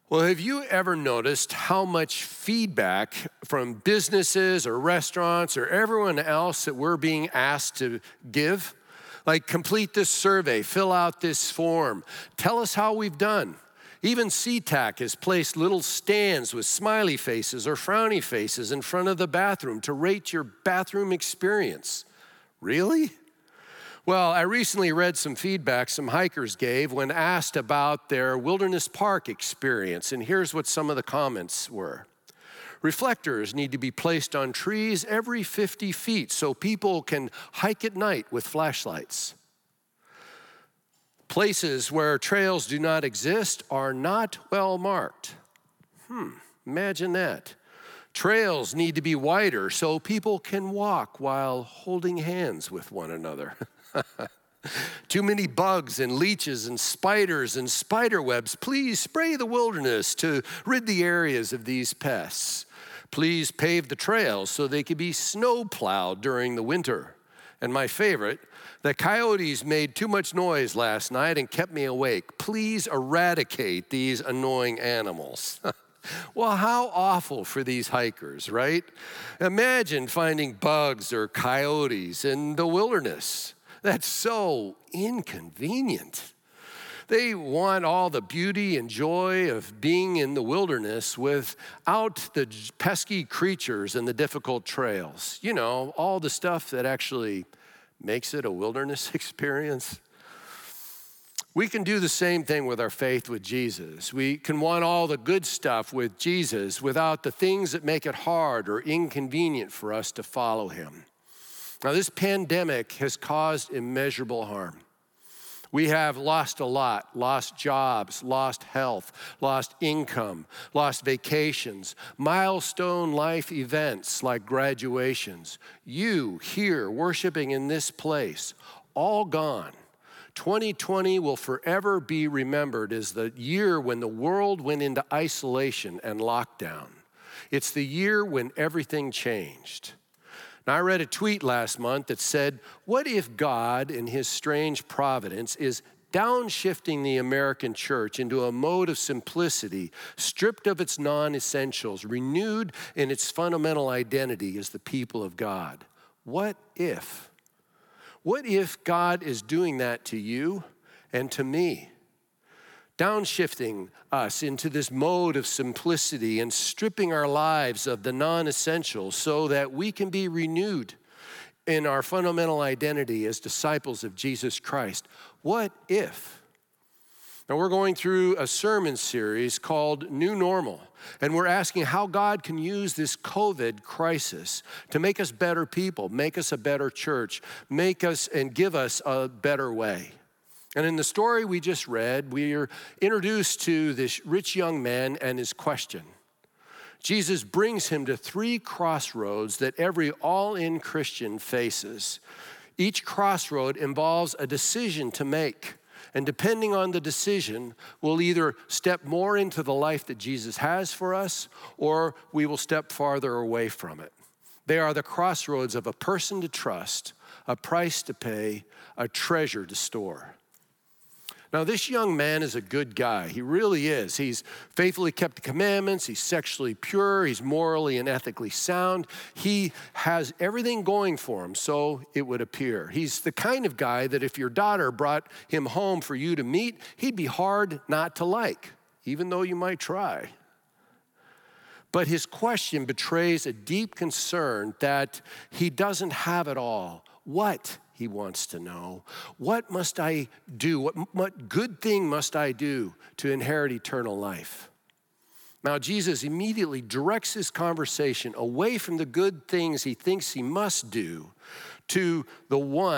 Well, have you ever noticed how much feedback from businesses or restaurants or everyone else that we're being asked to give? Like, complete this survey, fill out this form, tell us how we've done. Even SeaTac has placed little stands with smiley faces or frowny faces in front of the bathroom to rate your bathroom experience. Really? Well, I recently read some feedback some hikers gave when asked about their wilderness park experience, and here's what some of the comments were. Reflectors need to be placed on trees every 50 feet so people can hike at night with flashlights. Places where trails do not exist are not well marked. Imagine that. Trails need to be wider so people can walk while holding hands with one another. Too many bugs and leeches and spiders and spider webs. Please spray the wilderness to rid the areas of these pests. Please pave the trails so they can be snow plowed during the winter. And my favorite, the coyotes made too much noise last night and kept me awake. Please eradicate these annoying animals. Well, how awful for these hikers, right? Imagine finding bugs or coyotes in the wilderness. That's so inconvenient. They want all the beauty and joy of being in the wilderness without the pesky creatures and the difficult trails. You know, all the stuff that actually makes it a wilderness experience. We can do the same thing with our faith with Jesus. We can want all the good stuff with Jesus without the things that make it hard or inconvenient for us to follow him. Now, this pandemic has caused immeasurable harm. We have lost a lot, lost jobs, lost health, lost income, lost vacations, milestone life events like graduations. You here worshiping in this place, all gone. 2020 will forever be remembered as the year when the world went into isolation and lockdown. It's the year when everything changed. Now, I read a tweet last month that said, what if God, in his strange providence, is downshifting the American church into a mode of simplicity, stripped of its non-essentials, renewed in its fundamental identity as the people of God? What if? What if God is doing that to you and to me? Downshifting us into this mode of simplicity and stripping our lives of the non-essentials so that we can be renewed in our fundamental identity as disciples of Jesus Christ. What if? Now, we're going through a sermon series called New Normal, and we're asking how God can use this COVID crisis to make us better people, make us a better church, make us and give us a better way. And in the story we just read, we are introduced to this rich young man and his question. Jesus brings him to three crossroads that every all-in Christian faces. Each crossroad involves a decision to make. And depending on the decision, we'll either step more into the life that Jesus has for us, or we will step farther away from it. They are the crossroads of a person to trust, a price to pay, a treasure to store. Now, this young man is a good guy. He really is. He's faithfully kept the commandments. He's sexually pure. He's morally and ethically sound. He has everything going for him, so it would appear. He's the kind of guy that if your daughter brought him home for you to meet, he'd be hard not to like, even though you might try. But his question betrays a deep concern that he doesn't have it all. What? He wants to know, what must I do? What good thing must I do to inherit eternal life? Now, Jesus immediately directs his conversation away from the good things he thinks he must do to the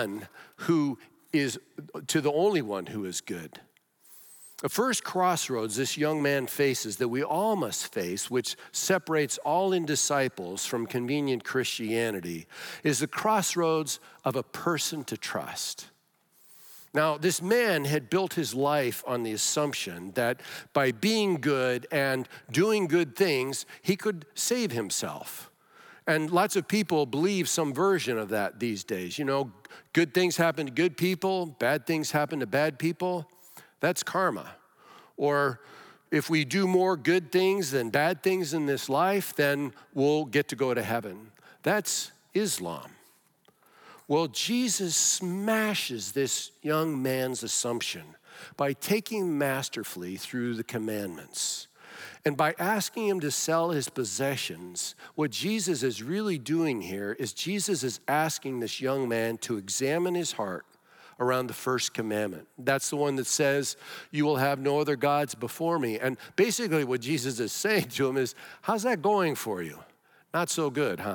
only one who is good. The first crossroads this young man faces that we all must face, which separates all in disciples from convenient Christianity, is the crossroads of a person to trust. Now, this man had built his life on the assumption that by being good and doing good things, he could save himself. And lots of people believe some version of that these days. You know, good things happen to good people, bad things happen to bad people. That's karma. Or if we do more good things than bad things in this life, then we'll get to go to heaven. That's Islam. Well, Jesus smashes this young man's assumption by taking masterfully through the commandments. And by asking him to sell his possessions, what Jesus is really doing here is Jesus is asking this young man to examine his heart around the first commandment. That's the one that says, you will have no other gods before me. And basically what Jesus is saying to him is, how's that going for you? Not so good, huh?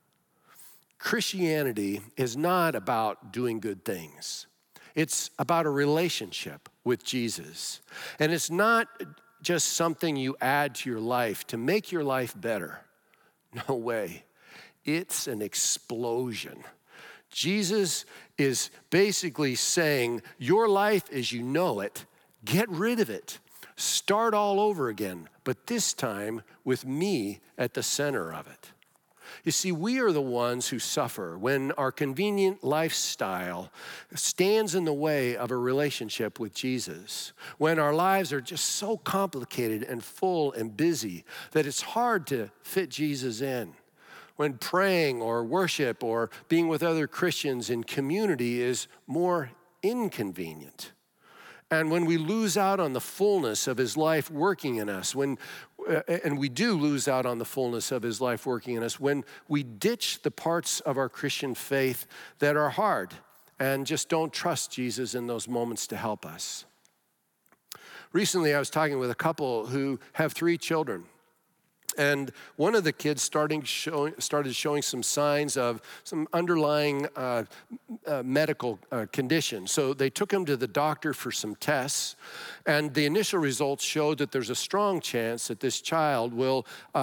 Christianity is not about doing good things. It's about a relationship with Jesus. And it's not just something you add to your life to make your life better. No way. It's an explosion. Jesus is basically saying, your life as you know it, get rid of it. Start all over again, but this time with me at the center of it. You see, we are the ones who suffer when our convenient lifestyle stands in the way of a relationship with Jesus, when our lives are just so complicated and full and busy that it's hard to fit Jesus in. When praying or worship or being with other Christians in community is more inconvenient. And when we lose out on the fullness of his life working in us, and we do lose out on the fullness of his life working in us, when we ditch the parts of our Christian faith that are hard and just don't trust Jesus in those moments to help us. Recently, I was talking with a couple who have 3 children. And one of the kids started showing some signs of some underlying medical condition. So they took him to the doctor for some tests, and the initial results showed that there's a strong chance that this child will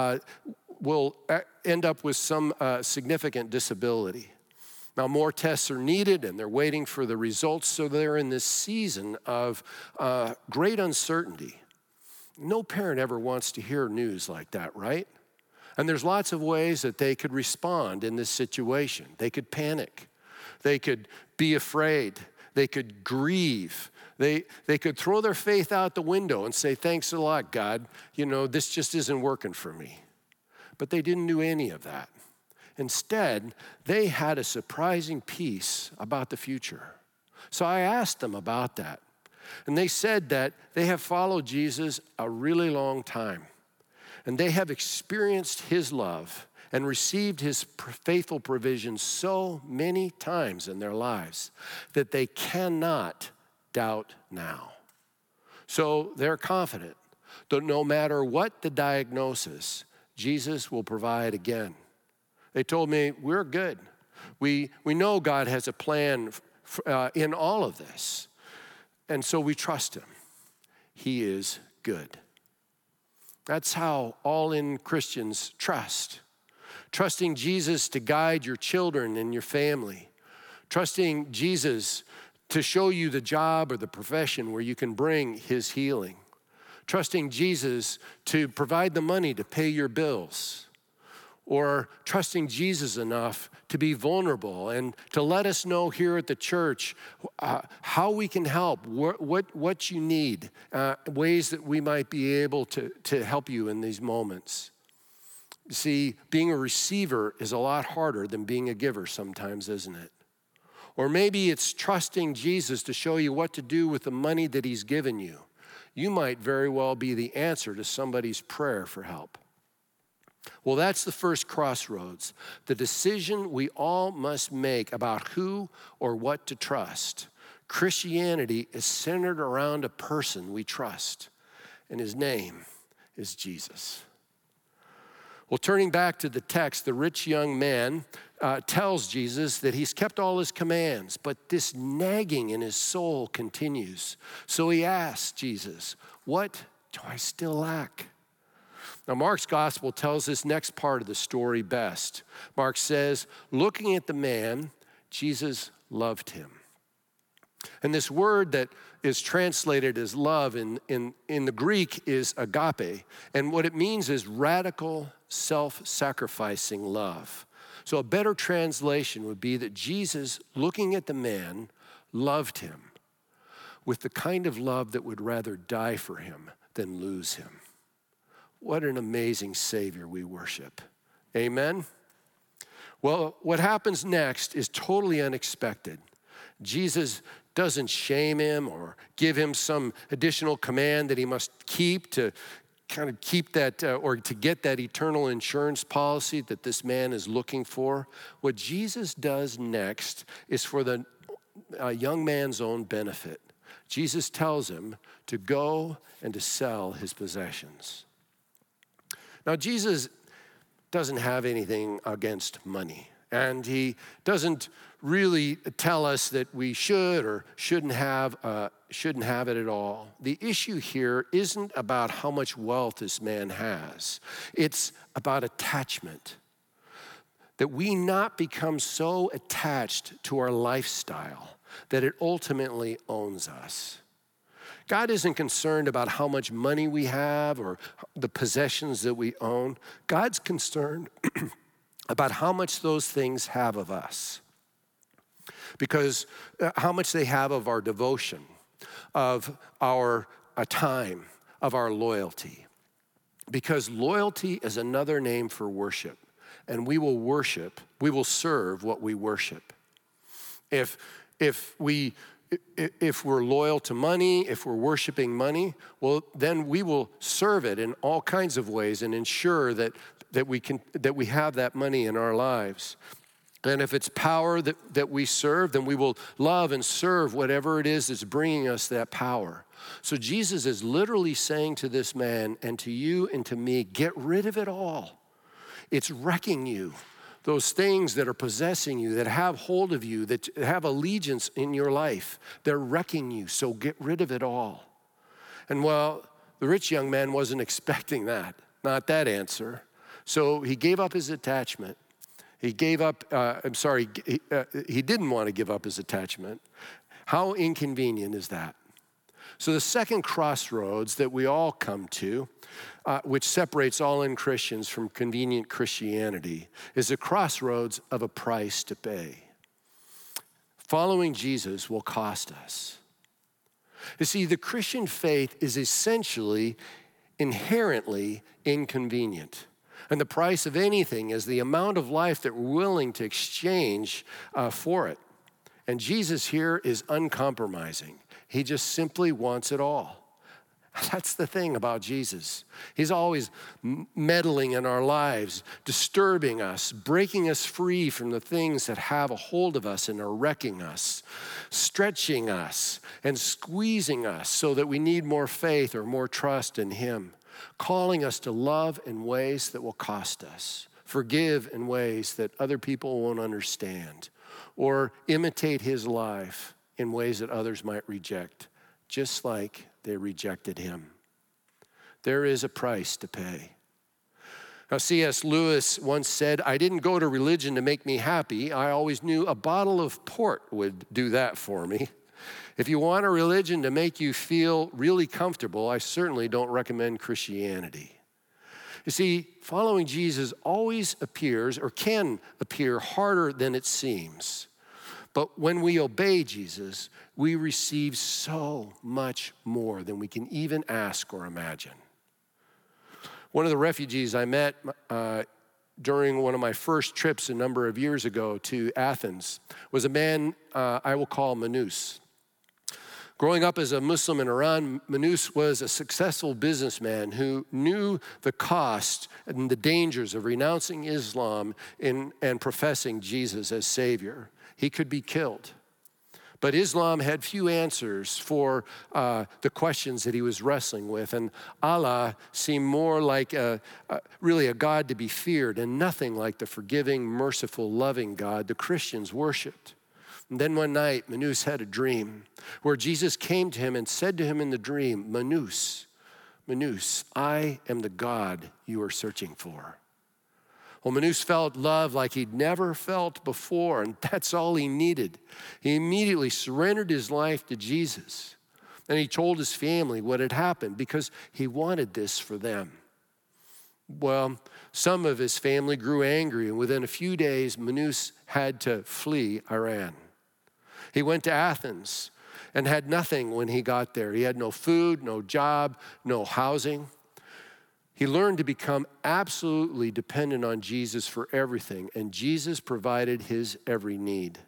end up with some significant disability. Now, more tests are needed, and they're waiting for the results, so they're in this season of great uncertainty. No parent ever wants to hear news like that, right? And there's lots of ways that they could respond in this situation. They could panic. They could be afraid. They could grieve. They could throw their faith out the window and say, thanks a lot, God. You know, this just isn't working for me. But they didn't do any of that. Instead, they had a surprising peace about the future. So I asked them about that. And they said that they have followed Jesus a really long time. And they have experienced his love and received his faithful provision so many times in their lives that they cannot doubt now. So they're confident that no matter what the diagnosis, Jesus will provide again. They told me, we're good. We know God has a plan in all of this. And so we trust him. He is good. That's how all-in Christians trust. Trusting Jesus to guide your children and your family. Trusting Jesus to show you the job or the profession where you can bring his healing. Trusting Jesus to provide the money to pay your bills. Or trusting Jesus enough to be vulnerable and to let us know here at the church how we can help, what you need, ways that we might be able to help you in these moments. See, being a receiver is a lot harder than being a giver sometimes, isn't it? Or maybe it's trusting Jesus to show you what to do with the money that he's given you. You might very well be the answer to somebody's prayer for help. Well, that's the first crossroads, the decision we all must make about who or what to trust. Christianity is centered around a person we trust, and his name is Jesus. Well, turning back to the text, the rich young man tells Jesus that he's kept all his commands, but this nagging in his soul continues. So he asks Jesus, what do I still lack? Now, Mark's gospel tells this next part of the story best. Mark says, looking at the man, Jesus loved him. And this word that is translated as love in the Greek is agape. And what it means is radical, self-sacrificing love. So a better translation would be that Jesus, looking at the man, loved him with the kind of love that would rather die for him than lose him. What an amazing Savior we worship. Amen? Well, what happens next is totally unexpected. Jesus doesn't shame him or give him some additional command that he must keep to kind of keep that or to get that eternal insurance policy that this man is looking for. What Jesus does next is for the young man's own benefit. Jesus tells him to go and to sell his possessions. Now, Jesus doesn't have anything against money, and he doesn't really tell us that we should or shouldn't have it at all. The issue here isn't about how much wealth this man has. It's about attachment. That we not become so attached to our lifestyle that it ultimately owns us. God isn't concerned about how much money we have or the possessions that we own. God's concerned about how much those things have of us. Because how much they have of our devotion, of our time, of our loyalty. Because loyalty is another name for worship. And we will serve what we worship. If we're loyal to money, if we're worshiping money, well, then we will serve it in all kinds of ways and ensure that we have that money in our lives. And if it's power that we serve, then we will love and serve whatever it is that's bringing us that power. So Jesus is literally saying to this man and to you and to me, get rid of it all. It's wrecking you. Those things that are possessing you, that have hold of you, that have allegiance in your life, they're wrecking you, so get rid of it all. And well, the rich young man wasn't expecting that, not that answer. So he gave up his attachment. He didn't want to give up his attachment. How inconvenient is that? So the second crossroads that we all come to, which separates all in Christians from convenient Christianity, is the crossroads of a price to pay. Following Jesus will cost us. You see, the Christian faith is essentially inherently inconvenient. And the price of anything is the amount of life that we're willing to exchange for it. And Jesus here is uncompromising. He just simply wants it all. That's the thing about Jesus. He's always meddling in our lives, disturbing us, breaking us free from the things that have a hold of us and are wrecking us, stretching us and squeezing us so that we need more faith or more trust in him, calling us to love in ways that will cost us, forgive in ways that other people won't understand, or imitate his life in ways that others might reject, just like they rejected him. There is a price to pay. Now, C.S. Lewis once said, I didn't go to religion to make me happy. I always knew a bottle of port would do that for me. If you want a religion to make you feel really comfortable, I certainly don't recommend Christianity. You see, following Jesus always appears or can appear harder than it seems. But when we obey Jesus, we receive so much more than we can even ask or imagine. One of the refugees I met during one of my first trips a number of years ago to Athens was a man I will call Manus. Growing up as a Muslim in Iran, Manus was a successful businessman who knew the cost and the dangers of renouncing Islam and professing Jesus as Savior. He could be killed. But Islam had few answers for the questions that he was wrestling with. And Allah seemed more like really a God to be feared and nothing like the forgiving, merciful, loving God the Christians worshiped. And then one night, Manus had a dream where Jesus came to him and said to him in the dream, Manus, I am the God you are searching for. Well, Manus felt love like he'd never felt before, and that's all he needed. He immediately surrendered his life to Jesus, and he told his family what had happened because he wanted this for them. Well, some of his family grew angry, and within a few days, Manus had to flee Iran. He went to Athens, and had nothing when he got there. He had no food, no job, no housing. He learned to become absolutely dependent on Jesus for everything, and Jesus provided his every need.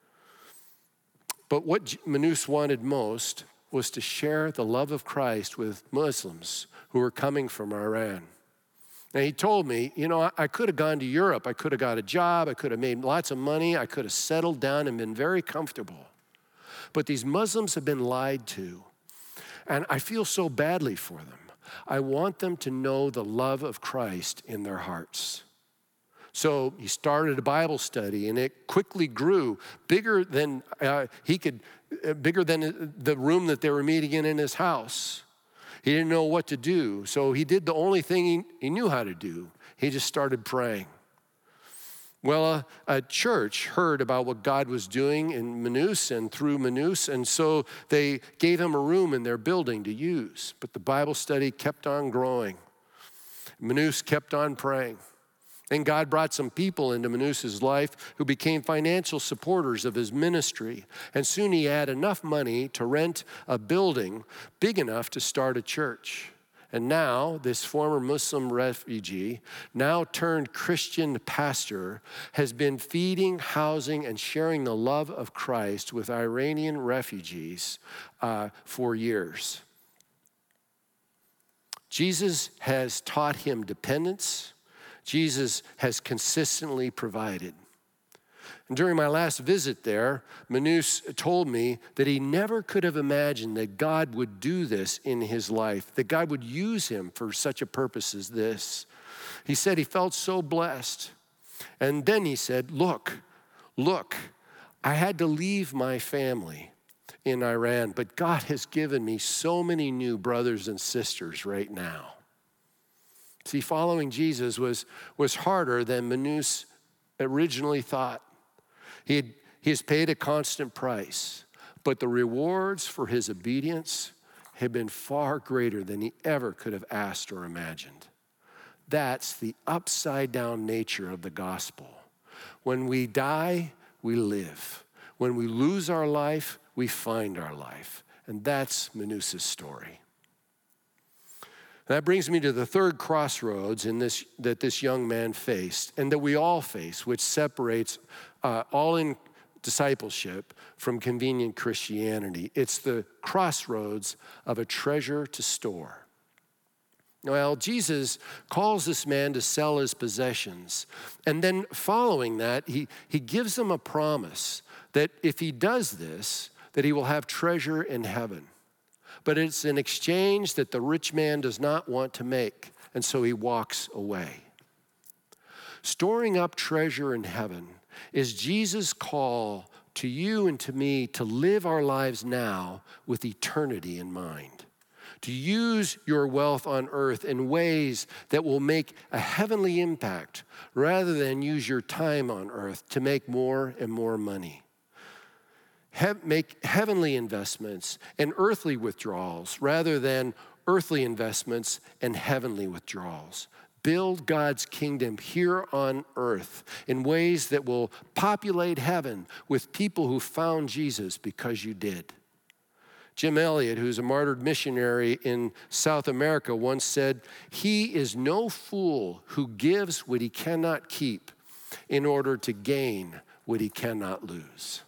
But what Manus wanted most was to share the love of Christ with Muslims who were coming from Iran. And he told me, I could have gone to Europe. I could have got a job. I could have made lots of money. I could have settled down and been very comfortable. But these Muslims have been lied to, and I feel so badly for them. I want them to know the love of Christ in their hearts. So he started a Bible study, and it quickly grew bigger than bigger than the room that they were meeting in his house. He didn't know what to do, so he did the only thing he knew how to do. He just started praying. Well, a church heard about what God was doing in Manus and through Manus, and so they gave him a room in their building to use. But the Bible study kept on growing. Manus kept on praying. And God brought some people into Manus's life who became financial supporters of his ministry. And soon he had enough money to rent a building big enough to start a church. And now this former Muslim refugee, now turned Christian pastor, has been feeding, housing, and sharing the love of Christ with Iranian refugees for years. Jesus has taught him dependence. Jesus has consistently provided. And during my last visit there, Manus told me that he never could have imagined that God would do this in his life, that God would use him for such a purpose as this. He said he felt so blessed. And then he said, look, I had to leave my family in Iran, but God has given me so many new brothers and sisters right now. See, following Jesus was harder than Manus originally thought. He has paid a constant price, but the rewards for his obedience have been far greater than he ever could have asked or imagined. That's the upside down nature of the gospel. When we die, we live. When we lose our life, we find our life. And that's Manus's story. That brings me to the third crossroads that this young man faced, and that we all face, which separates all in discipleship from convenient Christianity. It's the crossroads of a treasure to store. Well, Jesus calls this man to sell his possessions, and then following that, he gives him a promise that if he does this, that he will have treasure in heaven. But it's an exchange that the rich man does not want to make, and so he walks away. Storing up treasure in heaven is Jesus' call to you and to me to live our lives now with eternity in mind, to use your wealth on earth in ways that will make a heavenly impact rather than use your time on earth to make more and more money. Make heavenly investments and earthly withdrawals rather than earthly investments and heavenly withdrawals. Build God's kingdom here on earth in ways that will populate heaven with people who found Jesus because you did. Jim Elliot, who's a martyred missionary in South America, once said, "He is no fool who gives what he cannot keep in order to gain what he cannot lose."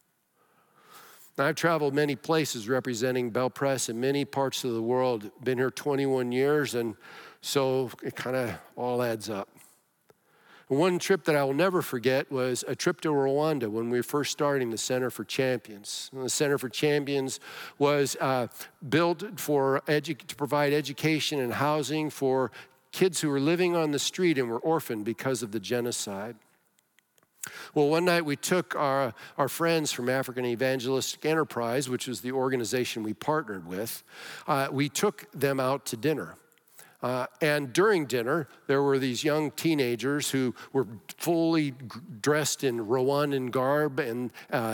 Now, I've traveled many places representing Bel Press in many parts of the world. Been here 21 years, and so it kind of all adds up. One trip that I will never forget was a trip to Rwanda when we were first starting the Center for Champions. And the Center for Champions was built to provide education and housing for kids who were living on the street and were orphaned because of the genocide. Well, one night we took our friends from African Evangelistic Enterprise, which was the organization we partnered with, we took them out to dinner. And during dinner, there were these young teenagers who were fully dressed in Rwandan garb, and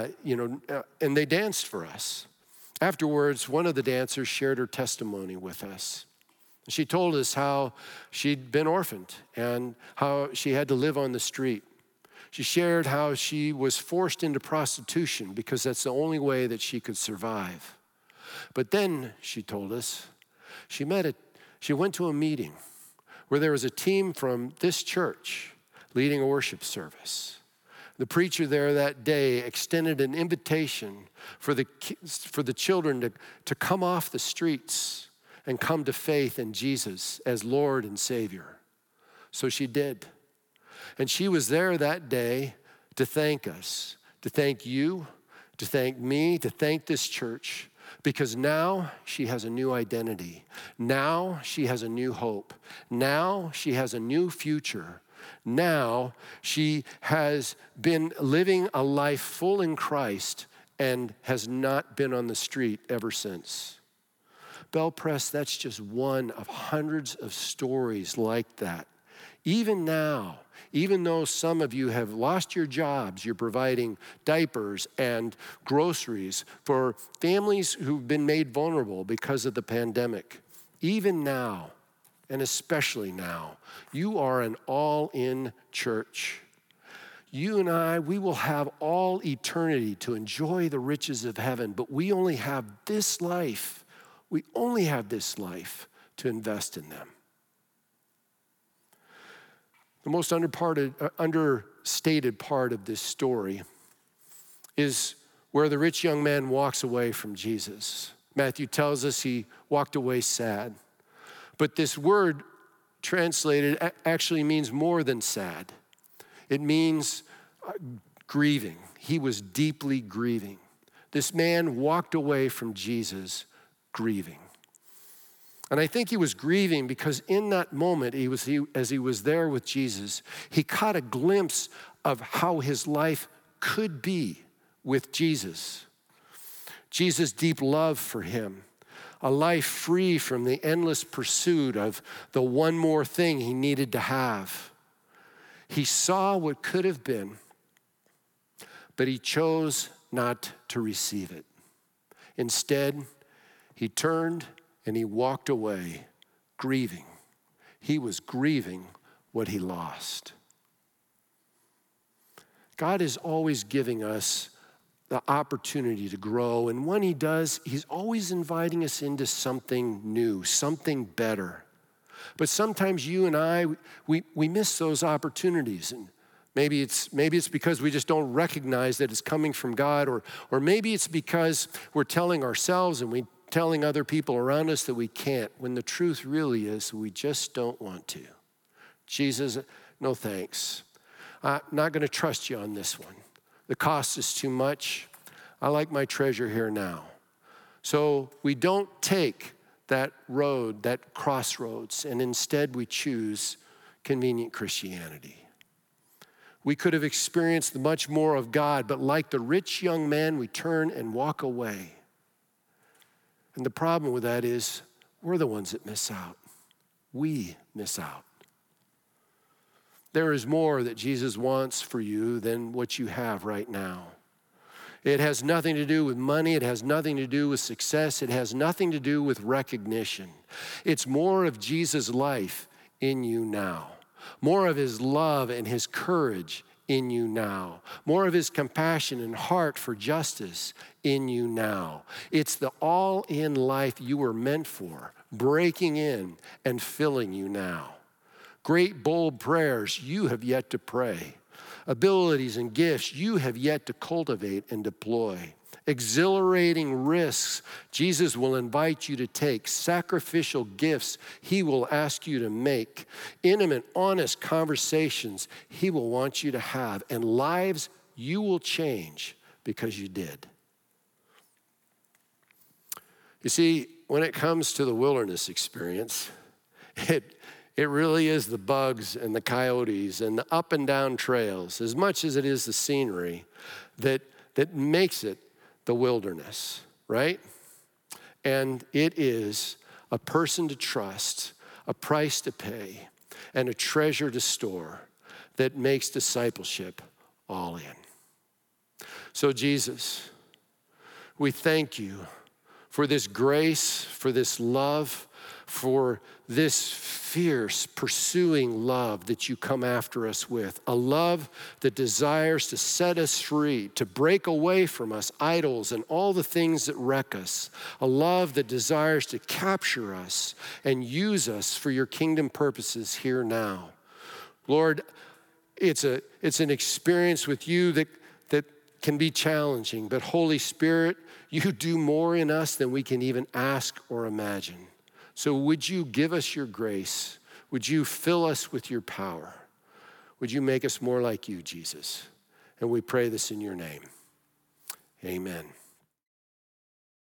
they danced for us. Afterwards, one of the dancers shared her testimony with us. She told us how she'd been orphaned and how she had to live on the street. She shared how she was forced into prostitution because that's the only way that she could survive. But then, she told us, she went to a meeting where there was a team from this church leading a worship service. The preacher there that day extended an invitation for the children to come off the streets and come to faith in Jesus as Lord and Savior. So she did. And she was there that day to thank us, to thank you, to thank me, to thank this church, because now she has a new identity. Now she has a new hope. Now she has a new future. Now she has been living a life full in Christ and has not been on the street ever since. Bell Press, that's just one of hundreds of stories like that. Even now, even though some of you have lost your jobs, you're providing diapers and groceries for families who've been made vulnerable because of the pandemic. Even now, and especially now, you are an all-in church. You and I, we will have all eternity to enjoy the riches of heaven, but we only have this life. We only have this life to invest in them. The most understated part of this story is where the rich young man walks away from Jesus. Matthew tells us he walked away sad. But this word translated actually means more than sad. It means grieving. He was deeply grieving. This man walked away from Jesus grieving. And I think he was grieving because in that moment, as he was there with Jesus, he caught a glimpse of how his life could be with Jesus. Jesus' deep love for him, a life free from the endless pursuit of the one more thing he needed to have. He saw what could have been, but he chose not to receive it. Instead, he turned and he walked away grieving. He was grieving what he lost. God is always giving us the opportunity to grow. And when he does, he's always inviting us into something new, something better. But sometimes you and I, we miss those opportunities. And maybe it's because we just don't recognize that it's coming from God, or maybe it's because we're telling ourselves and telling other people around us that we can't, when the truth really is we just don't want to. Jesus, no thanks. I'm not going to trust you on this one. The cost is too much. I like my treasure here now. So we don't take that road, that crossroads, and instead we choose convenient Christianity. We could have experienced much more of God, but like the rich young man, we turn and walk away. And the problem with that is we're the ones that miss out. We miss out. There is more that Jesus wants for you than what you have right now. It has nothing to do with money. It has nothing to do with success. It has nothing to do with recognition. It's more of Jesus' life in you now. More of his love and his courage in you now. More of his compassion and heart for justice in you now. It's the all-in life you were meant for, breaking in and filling you now. Great bold prayers you have yet to pray. Abilities and gifts you have yet to cultivate and deploy. Exhilarating risks Jesus will invite you to take. Sacrificial gifts he will ask you to make. Intimate, honest conversations he will want you to have. And lives you will change because you did. You see, when it comes to the wilderness experience, it really is the bugs and the coyotes and the up and down trails, as much as it is the scenery, that makes it the wilderness, right? And it is a person to trust, a price to pay, and a treasure to store that makes discipleship all in. So Jesus, we thank you for this grace, for this love, for this fierce, pursuing love that you come after us with, a love that desires to set us free, to break away from us idols and all the things that wreck us, a love that desires to capture us and use us for your kingdom purposes here now. Lord, it's an experience with you that can be challenging, but Holy Spirit, you do more in us than we can even ask or imagine. So would you give us your grace? Would you fill us with your power? Would you make us more like you, Jesus? And we pray this in your name. Amen.